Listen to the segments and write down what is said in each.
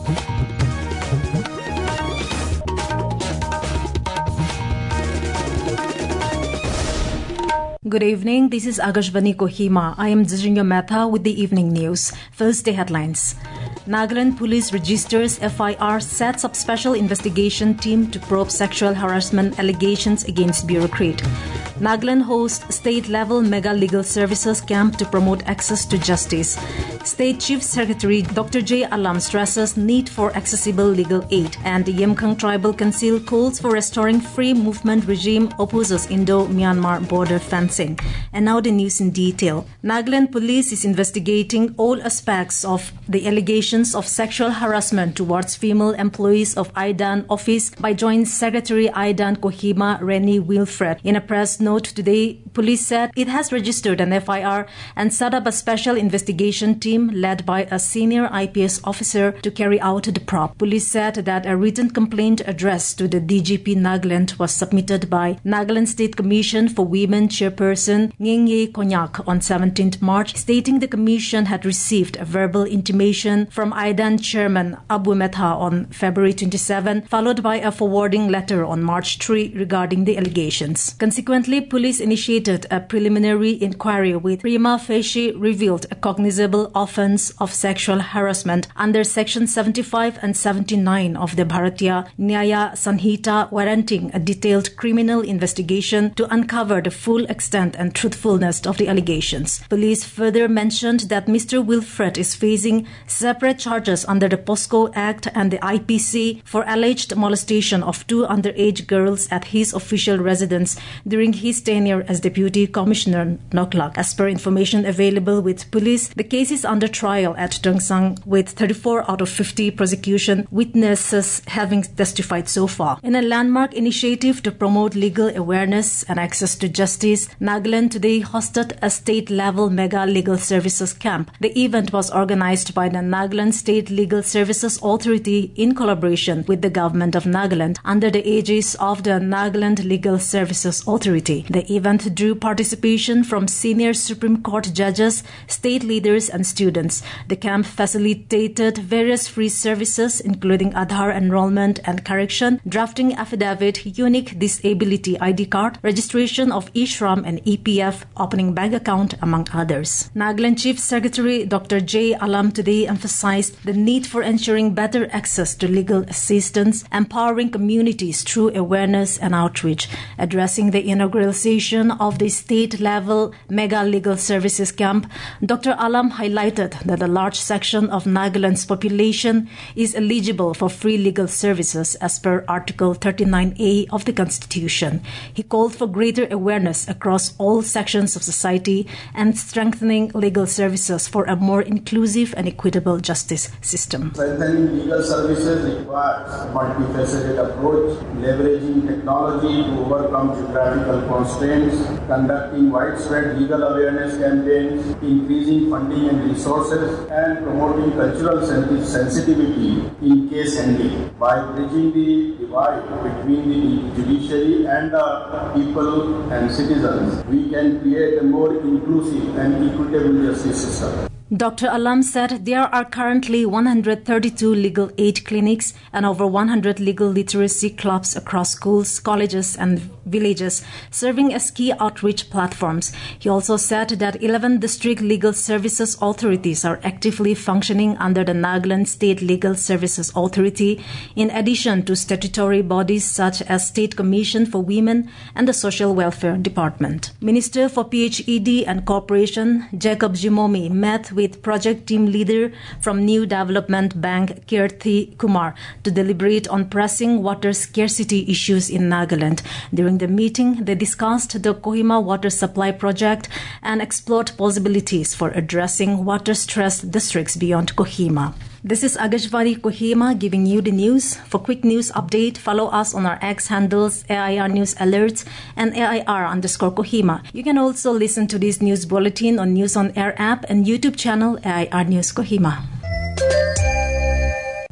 Good evening, this is Akashvani Kohima. I am Zijinya Mehta with the evening news. First, the headlines. Nagaland Police registers FIR, sets up special investigation team to probe sexual harassment allegations against bureaucrat. Nagaland hosts state-level mega legal services camp to promote access to justice. State Chief Secretary Dr. J. Alam stresses need for accessible legal aid. And the Yemkhang Tribal Council calls for restoring free movement regime, opposes Indo-Myanmar border fencing. And now the news in detail. Nagaland Police is investigating all aspects of the allegations of sexual harassment towards female employees of IDAN office by Joint Secretary IDAN Kohima Rennie Wilfred. In a press note today, police said it has registered an FIR and set up a special investigation team led by a senior IPS officer to carry out the probe. Police said that a written complaint addressed to the DGP Nagaland was submitted by Nagaland State Commission for Women Chairperson Ngengye Konyak on 17th March, stating the commission had received a verbal intimation from IDAN Chairman Abu Metha on February 27, followed by a forwarding letter on March 3 regarding the allegations. Consequently, police initiated a preliminary inquiry with prima facie revealed a cognizable offence of sexual harassment under Section 75 and 79 of the Bharatiya Nyaya Sanhita, warranting a detailed criminal investigation to uncover the full extent and truthfulness of the allegations. Police further mentioned that Mr. Wilfred is facing separate charges under the POSCO Act and the IPC for alleged molestation of two underage girls at his official residence during his tenure as Deputy Commissioner Noklak. As per information available with police, the case is under trial at Dongsang with 34 out of 50 prosecution witnesses having testified so far. In a landmark initiative to promote legal awareness and access to justice, Nagaland today hosted a state-level mega legal services camp. The event was organized by the Nagaland State Legal Services Authority in collaboration with the Government of Nagaland under the aegis of the Nagaland Legal Services Authority. The event drew participation from senior Supreme Court judges, state leaders and students. The camp facilitated various free services including Aadhaar enrollment and correction, drafting affidavit, unique disability ID card, registration of eShram and EPF, opening bank account, among others. Nagaland Chief Secretary Dr. J. Alam today emphasized the need for ensuring better access to legal assistance, empowering communities through awareness and outreach. Addressing the inaugural session of the state-level mega legal services camp, Dr. Alam highlighted that a large section of Nagaland's population is eligible for free legal services as per Article 39A of the Constitution. He called for greater awareness across all sections of society and strengthening legal services for a more inclusive and equitable justice system. Strengthening legal services requires a multifaceted approach, leveraging technology to overcome geographical constraints, conducting widespread legal awareness campaigns, increasing funding and resources, and promoting cultural sensitivity in case handling. By bridging the divide between the judiciary and the people and citizens, we can create a more inclusive and equitable justice system. Dr. Alam said there are currently 132 legal aid clinics and over 100 legal literacy clubs across schools, colleges and villages, serving as key outreach platforms. He also said that 11 district legal services authorities are actively functioning under the Nagaland State Legal Services Authority, in addition to statutory bodies such as State Commission for Women and the Social Welfare Department. Minister for PHED and Cooperation Jacob Jimomi met with project team leader from New Development Bank Kirti Kumar to deliberate on pressing water scarcity issues in Nagaland. During the meeting, they discussed the Kohima water supply project and explored possibilities for addressing water-stressed districts beyond Kohima. This is Akashvani Kohima giving you the news. For quick news update, follow us on our X handles AIR News Alerts and AIR_Kohima. You can also listen to this news bulletin on News on Air app and YouTube channel AIR News Kohima.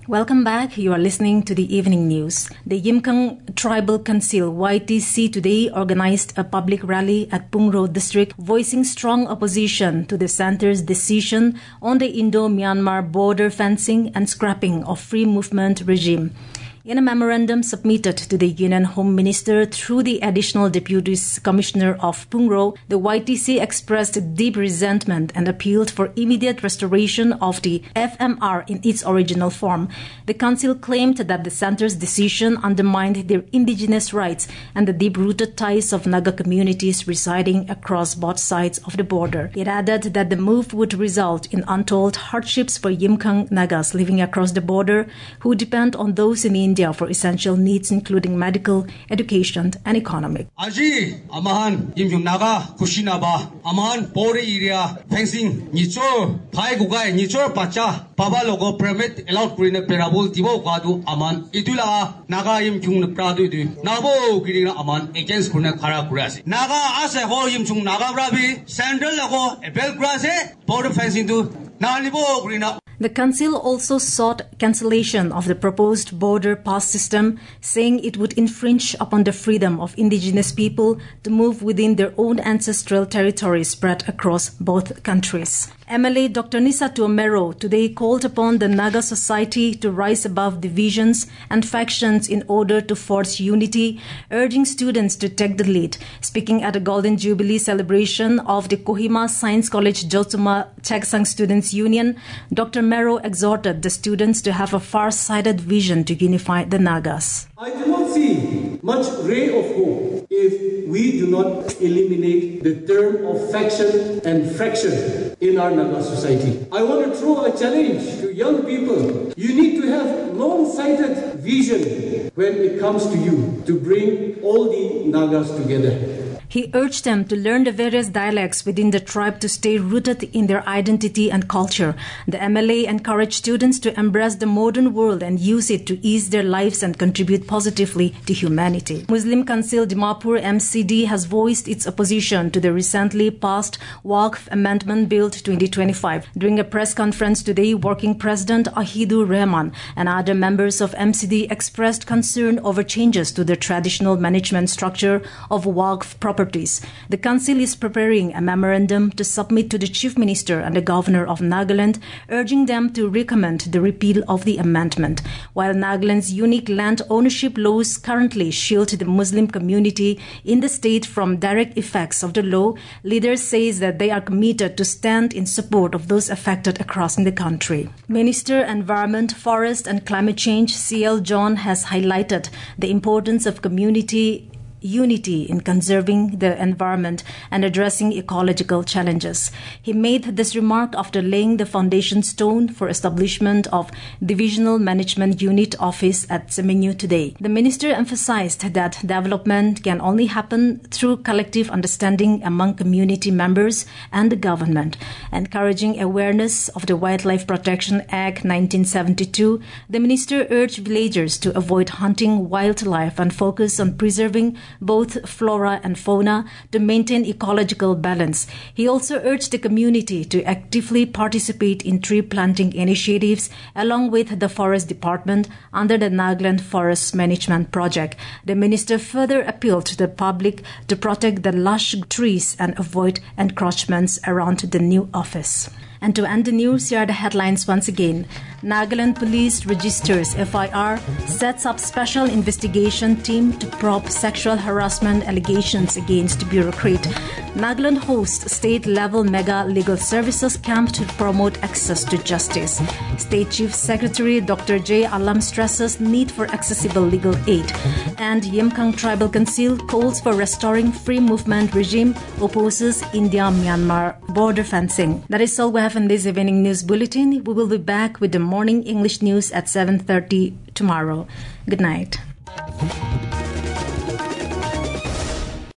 Welcome back. You are listening to the evening news. The Yimkhang Tribal Council YTC today organized a public rally at Pungro district voicing strong opposition to the centre's decision on the Indo-Myanmar border fencing and scrapping of free movement regime. In a memorandum submitted to the Union Home Minister through the Additional Deputy Commissioner of Pungro, the YTC expressed deep resentment and appealed for immediate restoration of the FMR in its original form. The Council claimed that the centre's decision undermined their indigenous rights and the deep-rooted ties of Naga communities residing across both sides of the border. It added that the move would result in untold hardships for Yimkhang Nagas living across the border who depend on those in India for essential needs including medical, education and economic. Aji amahan Yimkhang Naga Kushinaba amahan border area fencing nicho phai gugai nicho pacha baba logo permit allowed green perabul dibo kwadu aman idula Naga Yimkhang pradu du nabo girina aman against kuna khara kurasi Naga ase ho Yimkhang Naga brabi central logo bel kurase border fencing du nalibo grina. The Council also sought cancellation of the proposed border pass system, saying it would infringe upon the freedom of indigenous people to move within their own ancestral territory spread across both countries. MLA Dr. Nisatu Omero today called upon the Naga society to rise above divisions and factions in order to forge unity, urging students to take the lead. Speaking at a Golden Jubilee celebration of the Kohima Science College Josuma Chaksang Students Union, Dr. Mero exhorted the students to have a far-sighted vision to unify the Nagas. I do not see much ray of hope if we do not eliminate the term of faction and fraction in our Naga society. I want to throw a challenge to young people. You need to have long-sighted vision when it comes to you to bring all the Nagas together. He urged them to learn the various dialects within the tribe to stay rooted in their identity and culture. The MLA encouraged students to embrace the modern world and use it to ease their lives and contribute positively to humanity. Muslim Council Dimapur MCD has voiced its opposition to the recently passed Waqf Amendment Bill 2025. During a press conference today, Working President Ahidur Rahman and other members of MCD expressed concern over changes to the traditional management structure of Waqf properties. The Council is preparing a memorandum to submit to the Chief Minister and the Governor of Nagaland, urging them to recommend the repeal of the amendment. While Nagaland's unique land ownership laws currently shield the Muslim community in the state from direct effects of the law, leaders say that they are committed to stand in support of those affected across the country. Minister Environment, Forest and Climate Change C.L. John has highlighted the importance of community unity in conserving the environment and addressing ecological challenges. He made this remark after laying the foundation stone for establishment of Divisional Management Unit Office at Semenyu today. The minister emphasized that development can only happen through collective understanding among community members and the government. Encouraging awareness of the Wildlife Protection Act 1972, the minister urged villagers to avoid hunting wildlife and focus on preserving both flora and fauna to maintain ecological balance. He also urged the community to actively participate in tree planting initiatives along with the Forest Department under the Nagaland Forest Management Project. The minister further appealed to the public to protect the lush trees and avoid encroachments around the new office. And to end the news, here are the headlines once again. Nagaland Police registers FIR, sets up special investigation team to probe sexual harassment allegations against bureaucrat. Nagaland hosts state-level mega legal services camp to promote access to justice. State Chief Secretary Dr. J. Alam stresses need for accessible legal aid. And Yimkhang Tribal Council calls for restoring free movement regime, opposes India-Myanmar border fencing. That is all we have in this evening news bulletin. We will be back with the morning English news at 7:30 tomorrow. Good night.